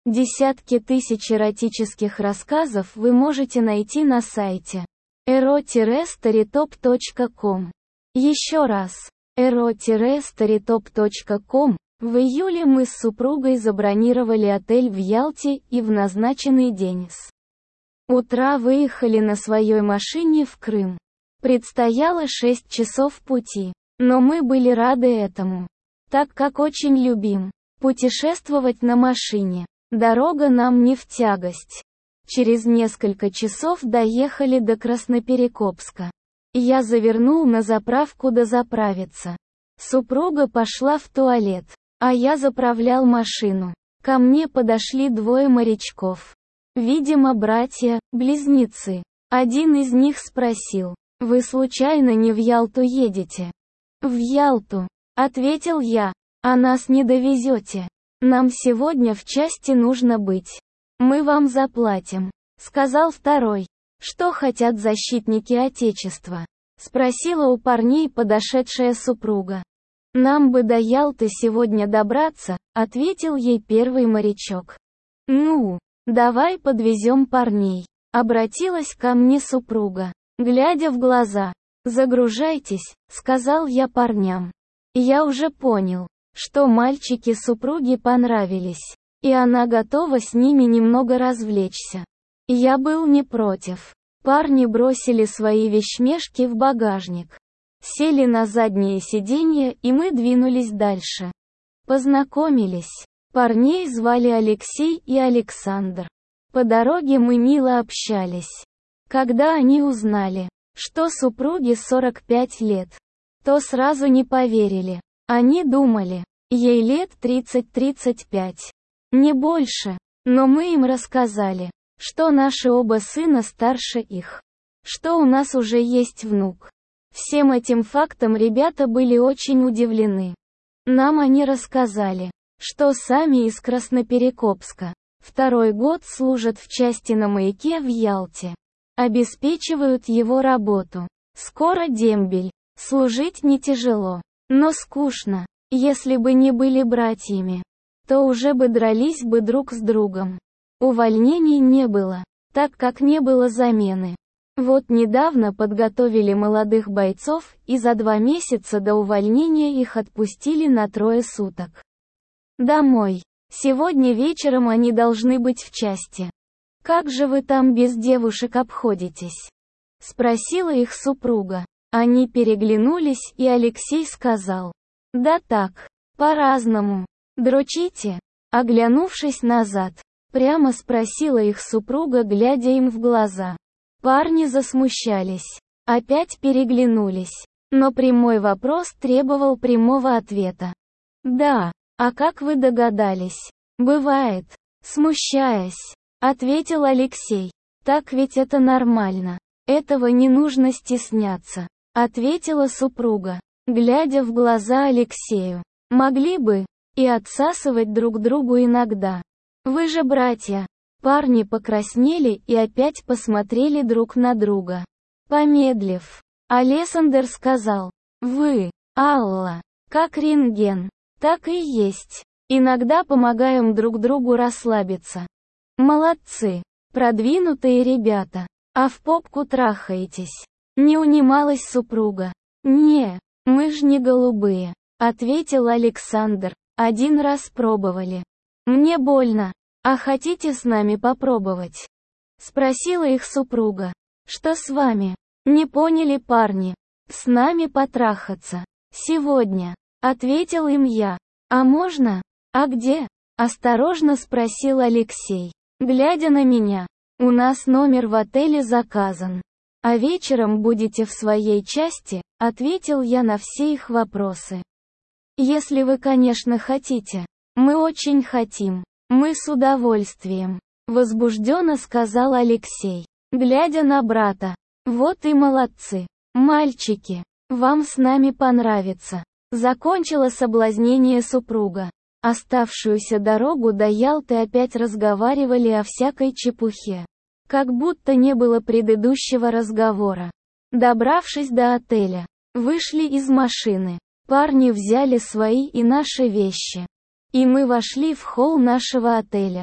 Десятки тысяч эротических рассказов вы можете найти на сайте ero-storytop.com. Еще раз, ero-storytop.com. В июле мы с супругой забронировали отель в Ялте и в назначенный день с утра выехали на своей машине в Крым. Предстояло 6 часов пути, но мы были рады этому, так как очень любим путешествовать на машине. Дорога нам не в тягость. Через несколько часов доехали до Красноперекопска. Я завернул на заправку дозаправиться. Супруга пошла в туалет, а я заправлял машину. Ко мне подошли двое морячков. Видимо, братья-близнецы. Один из них спросил: «Вы случайно не в Ялту едете?» «В Ялту», — ответил я, — «а нас не довезете. Нам сегодня в части нужно быть. Мы вам заплатим», — сказал второй. «Что хотят защитники Отечества?» — спросила у парней подошедшая супруга. «Нам бы до Ялты сегодня добраться», — ответил ей первый морячок. «Ну, давай подвезем парней», — обратилась ко мне супруга, глядя в глаза. «Загружайтесь», — сказал я парням. Я уже понял, что мальчики супруге понравились, и она готова с ними немного развлечься. Я был не против. Парни бросили свои вещмешки в багажник, сели на заднее сиденье, и мы двинулись дальше. Познакомились. Парней звали Алексей и Александр. По дороге мы мило общались. Когда они узнали, что супруге 45 лет, то сразу не поверили. Они думали, ей лет 30-35. Не больше. Но мы им рассказали, что наши оба сына старше их, что у нас уже есть внук. Всем этим фактам ребята были очень удивлены. Нам они рассказали, что сами из Красноперекопска, второй год служат в части на маяке в Ялте, обеспечивают его работу. Скоро дембель. Служить не тяжело, но скучно. Если бы не были братьями, то уже бы дрались бы друг с другом. Увольнений не было, так как не было замены. Вот недавно подготовили молодых бойцов, и за 2 месяца до увольнения их отпустили на 3 суток. Домой. Сегодня вечером они должны быть в части. «Как же вы там без девушек обходитесь?» — спросила их супруга. Они переглянулись, и Алексей сказал: «Да так, по-разному. Дрочите?» Оглянувшись назад, прямо спросила их супруга, глядя им в глаза. Парни засмущались, опять переглянулись. Но прямой вопрос требовал прямого ответа. «Да, а как вы догадались?» «Бывает», — смущаясь, ответил Алексей. «Так ведь это нормально. Этого не нужно стесняться», — ответила супруга, глядя в глаза Алексею. «Могли бы и отсасывать друг другу иногда. Вы же братья». Парни покраснели и опять посмотрели друг на друга. Помедлив, Александр сказал: «Вы, Алла, как рентген». «Так и есть. Иногда помогаем друг другу расслабиться». «Молодцы, продвинутые ребята. А в попку трахаетесь?» Не унималась супруга. «Не, мы ж не голубые», — ответил Александр. «1 раз пробовали. Мне больно. А хотите с нами попробовать?» — спросила их супруга. «Что с вами?» — не поняли парни. «С нами потрахаться. Сегодня», — ответил им я. «А можно? А где?» — осторожно спросил Алексей, глядя на меня. «У нас номер в отеле заказан. А вечером будете в своей части», — ответил я на все их вопросы. «Если вы, конечно, хотите. Мы очень хотим. Мы с удовольствием», — возбужденно сказал Алексей, глядя на брата. «Вот и молодцы. Мальчики, вам с нами понравится», — закончила соблазнение супруга. Оставшуюся дорогу до Ялты опять разговаривали о всякой чепухе, как будто не было предыдущего разговора. Добравшись до отеля, вышли из машины. Парни взяли свои и наши вещи, и мы вошли в холл нашего отеля.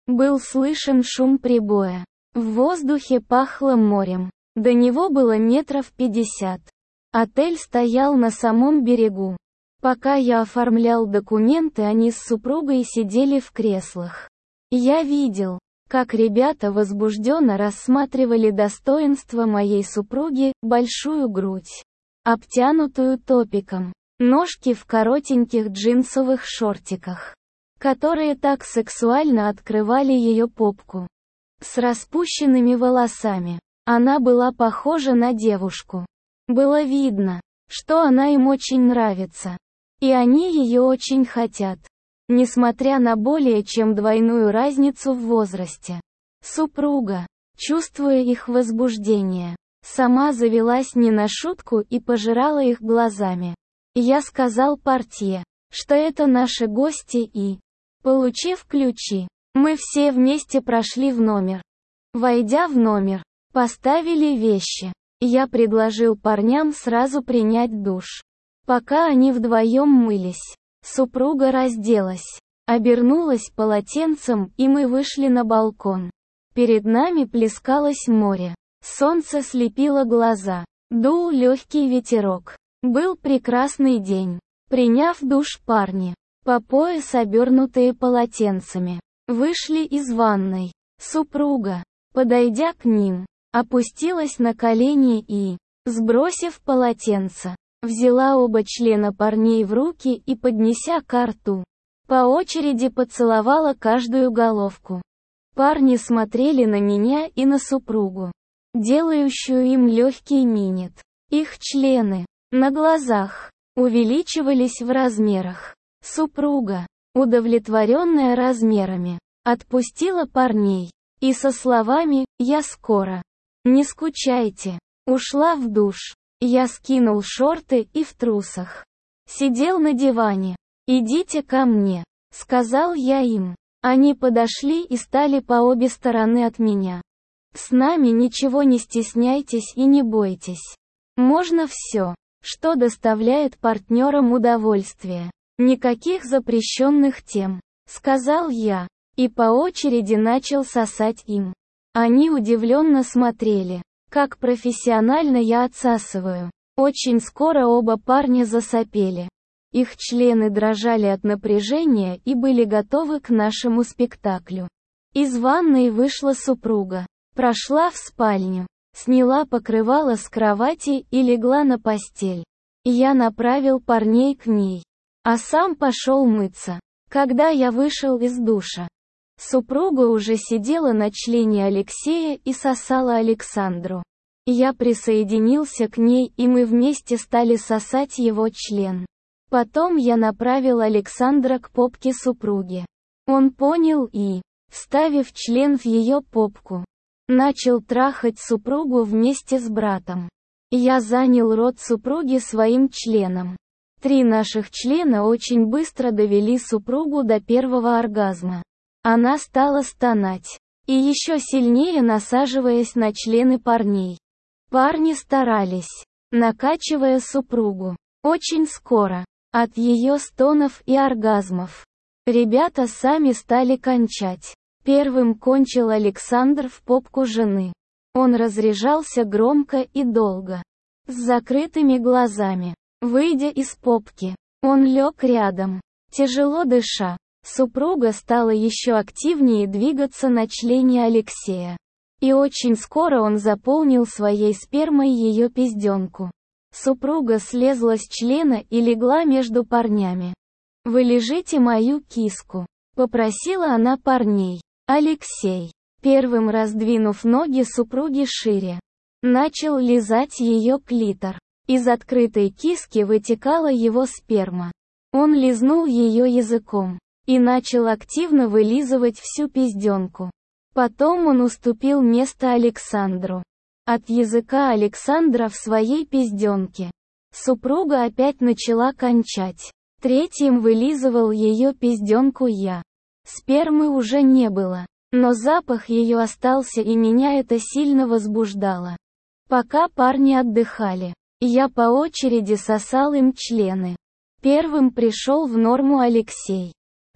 Был слышен шум прибоя. В воздухе пахло морем. До него было метров 50. Отель стоял на самом берегу. Пока я оформлял документы, они с супругой сидели в креслах. Я видел, как ребята возбужденно рассматривали достоинства моей супруги: большую грудь, обтянутую топиком, ножки в коротеньких джинсовых шортиках, которые так сексуально открывали ее попку, с распущенными волосами. Она была похожа на девушку. Было видно, что она им очень нравится. И они ее очень хотят. Несмотря на более чем двойную разницу в возрасте. Супруга, чувствуя их возбуждение, сама завелась не на шутку и пожирала их глазами. Я сказал портье, что это наши гости, и, получив ключи, мы все вместе прошли в номер. Войдя в номер, поставили вещи. Я предложил парням сразу принять душ. Пока они вдвоем мылись, супруга разделась, обернулась полотенцем, и мы вышли на балкон. Перед нами плескалось море. Солнце слепило глаза. Дул легкий ветерок. Был прекрасный день. Приняв душ, парни, по пояс обернутые полотенцами, вышли из ванной. Супруга, подойдя к ним, опустилась на колени и, сбросив полотенце, взяла оба члена парней в руки и, поднеся ко рту, по очереди поцеловала каждую головку. Парни смотрели на меня и на супругу, делающую им легкий минет. Их члены, на глазах, увеличивались в размерах. Супруга, удовлетворенная размерами, отпустила парней, и со словами «Я скоро. Не скучайте», ушла в душ. Я скинул шорты и в трусах сидел на диване. «Идите ко мне», — сказал я им. Они подошли и стали по обе стороны от меня. «С нами ничего не стесняйтесь и не бойтесь. Можно все, что доставляет партнерам удовольствие. Никаких запрещенных тем», — сказал я, и по очереди начал сосать им. Они удивленно смотрели, как профессионально я отсасываю. Очень скоро оба парня засопели. Их члены дрожали от напряжения и были готовы к нашему спектаклю. Из ванной вышла супруга, прошла в спальню, сняла покрывало с кровати и легла на постель. Я направил парней к ней, а сам пошел мыться. Когда я вышел из душа, супруга уже сидела на члене Алексея и сосала Александру. Я присоединился к ней, и мы вместе стали сосать его член. Потом я направил Александра к попке супруги. Он понял и, вставив член в ее попку, начал трахать супругу вместе с братом. Я занял рот супруги своим членом. 3 наших члена очень быстро довели супругу до первого оргазма. Она стала стонать, и еще сильнее насаживаясь на члены парней. Парни старались, накачивая супругу. Очень скоро, от ее стонов и оргазмов, ребята сами стали кончать. Первым кончил Александр в попку жены. Он разряжался громко и долго, с закрытыми глазами. Выйдя из попки, он лег рядом, тяжело дыша. Супруга стала еще активнее двигаться на члене Алексея. И очень скоро он заполнил своей спермой ее пизденку. Супруга слезла с члена и легла между парнями. «Вы лежите мою киску», — попросила она парней. Алексей, первым раздвинув ноги супруги шире, начал лизать ее клитор. Из открытой киски вытекала его сперма. Он лизнул ее языком и начал активно вылизывать всю пизденку. Потом он уступил место Александру. От языка Александра в своей пизденке супруга опять начала кончать. Третьим вылизывал ее пизденку я. Спермы уже не было, но запах ее остался, и меня это сильно возбуждало. Пока парни отдыхали, я по очереди сосал им члены. Первым пришел в норму Алексей.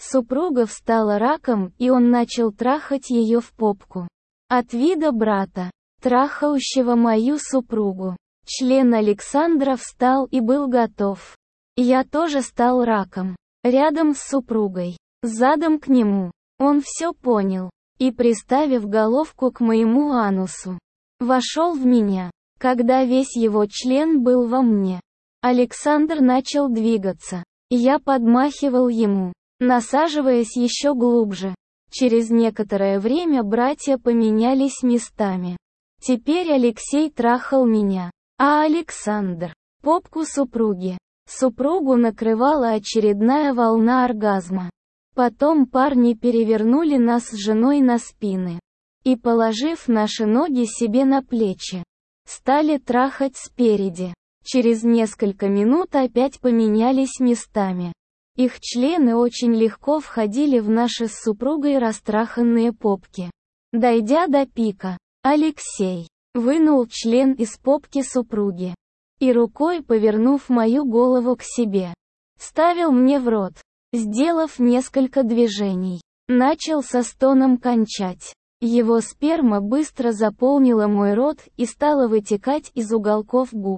Супруга встала раком, и он начал трахать ее в попку. От вида брата, трахающего мою супругу, член Александра встал и был готов. Я тоже стал раком, рядом с супругой, задом к нему. Он все понял, и, приставив головку к моему анусу, вошел в меня, когда весь его член был во мне. Александр начал двигаться. Я подмахивал ему, насаживаясь еще глубже. Через некоторое время братья поменялись местами. Теперь Алексей трахал меня, а Александр — попку супруги. Супругу накрывала очередная волна оргазма. Потом парни перевернули нас с женой на спины и, положив наши ноги себе на плечи, стали трахать спереди. Через несколько минут опять поменялись местами. Их члены очень легко входили в наши с супругой растраханные попки. Дойдя до пика, Алексей вынул член из попки супруги и, рукой повернув мою голову к себе, вставил мне в рот. Сделав несколько движений, начал со стоном кончать. Его сперма быстро заполнила мой рот и стала вытекать из уголков губ.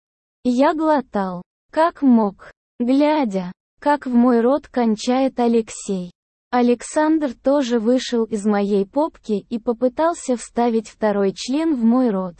Я глотал, как мог, глядя, как в мой рот кончает Алексей. Александр тоже вышел из моей попки и попытался вставить второй член в мой рот.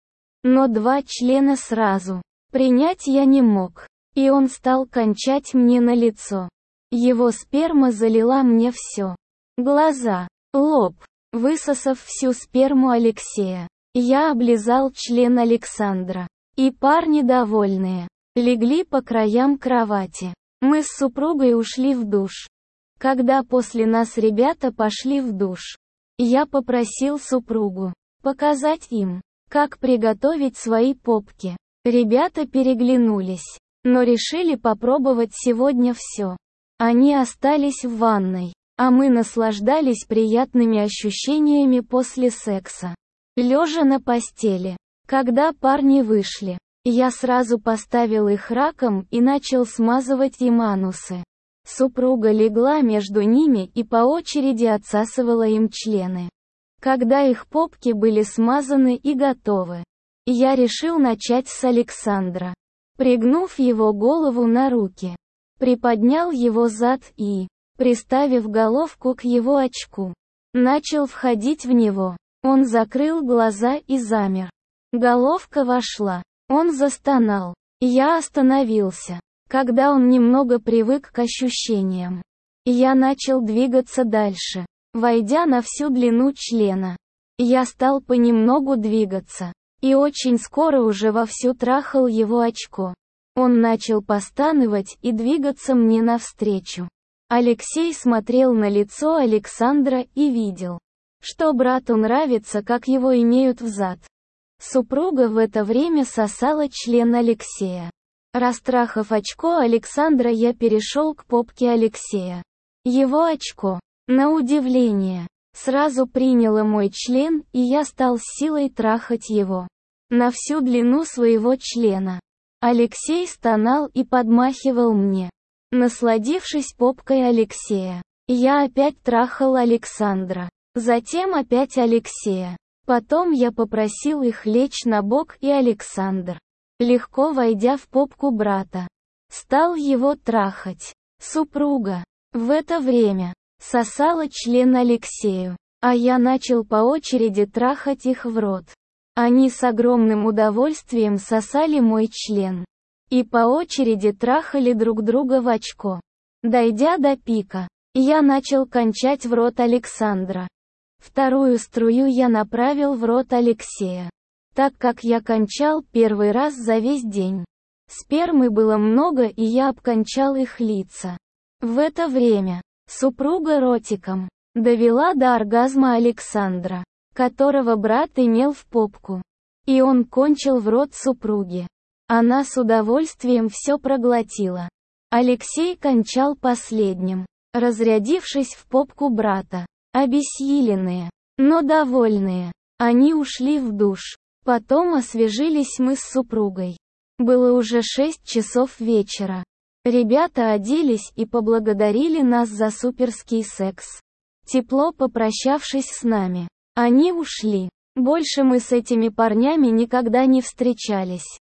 Но 2 члена сразу принять я не мог, и он стал кончать мне на лицо. Его сперма залила мне все. Глаза, лоб, высосав всю сперму Алексея. Я облизал член Александра. И парни, довольные, легли по краям кровати. Мы с супругой ушли в душ. Когда после нас ребята пошли в душ, я попросил супругу показать им, как приготовить свои попки. Ребята переглянулись, но решили попробовать сегодня все. Они остались в ванной, а мы наслаждались приятными ощущениями после секса. Лежа на постели. Когда парни вышли, я сразу поставил их раком и начал смазывать им анусы. Супруга легла между ними и по очереди отсасывала им члены. Когда их попки были смазаны и готовы, я решил начать с Александра. Пригнув его голову на руки, приподнял его зад и, приставив головку к его очку, начал входить в него. Он закрыл глаза и замер. Головка вошла. Он застонал. Я остановился, когда он немного привык к ощущениям. Я начал двигаться дальше, войдя на всю длину члена. Я стал понемногу двигаться, и очень скоро уже вовсю трахал его очко. Он начал постанывать и двигаться мне навстречу. Алексей смотрел на лицо Александра и видел, что брату нравится, как его имеют взад. Супруга в это время сосала член Алексея. Растрахав очко Александра, я перешел к попке Алексея. Его очко, на удивление, сразу приняло мой член, и я стал с силой трахать его на всю длину своего члена. Алексей стонал и подмахивал мне. Насладившись попкой Алексея, я опять трахал Александра, затем опять Алексея. Потом я попросил их лечь на бок, и Александр, легко войдя в попку брата, стал его трахать. Супруга в это время сосала член Алексею, а я начал по очереди трахать их в рот. Они с огромным удовольствием сосали мой член и по очереди трахали друг друга в очко. Дойдя до пика, я начал кончать в рот Александра. Вторую струю я направил в рот Алексея, так как я кончал первый раз за весь день. Спермы было много, и я обкончал их лица. В это время супруга ротиком довела до оргазма Александра, которого брат имел в попку. И он кончил в рот супруги. Она с удовольствием все проглотила. Алексей кончал последним, разрядившись в попку брата. Обессиленные, но довольные, они ушли в душ. Потом освежились мы с супругой. Было уже 6 часов вечера. Ребята оделись и поблагодарили нас за суперский секс. Тепло попрощавшись с нами, они ушли. Больше мы с этими парнями никогда не встречались.